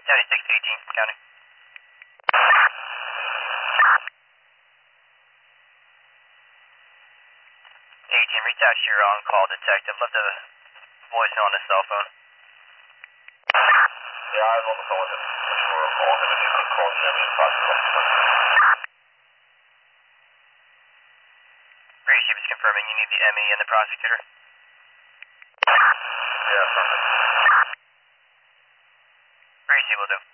9618, counting. 18, reach out to your on-call detective. Left a voicemail on his cell phone. Yeah, I was on the phone with him. We were calling him and he could call Jimmy and talk to him. Appreciate it confirming you need the ME and the prosecutor. Yeah, perfect. Appreciate will do.